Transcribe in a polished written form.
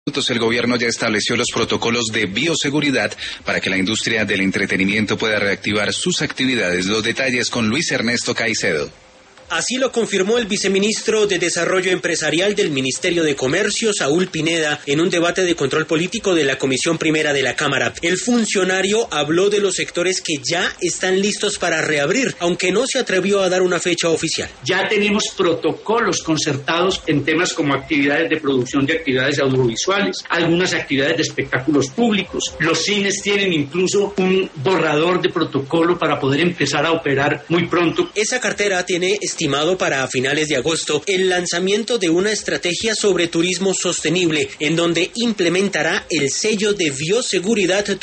El gobierno ya estableció los protocolos de bioseguridad para que la industria del entretenimiento pueda reactivar sus actividades. Los detalles con Luis Ernesto Caicedo. Así lo confirmó el viceministro de Desarrollo Empresarial del Ministerio de Comercio, Saúl Pineda, en un debate de control político de la Comisión Primera de la Cámara. El funcionario habló de los sectores que ya están listos para reabrir, aunque no se atrevió a dar una fecha oficial. Ya tenemos protocolos concertados en temas como actividades de producción de actividades audiovisuales, algunas actividades de espectáculos públicos. Los cines tienen incluso un borrador de protocolo para poder empezar a operar muy pronto. Esa cartera tiene estimado para finales de agosto el lanzamiento de una estrategia sobre turismo sostenible, en donde implementará el sello de bioseguridad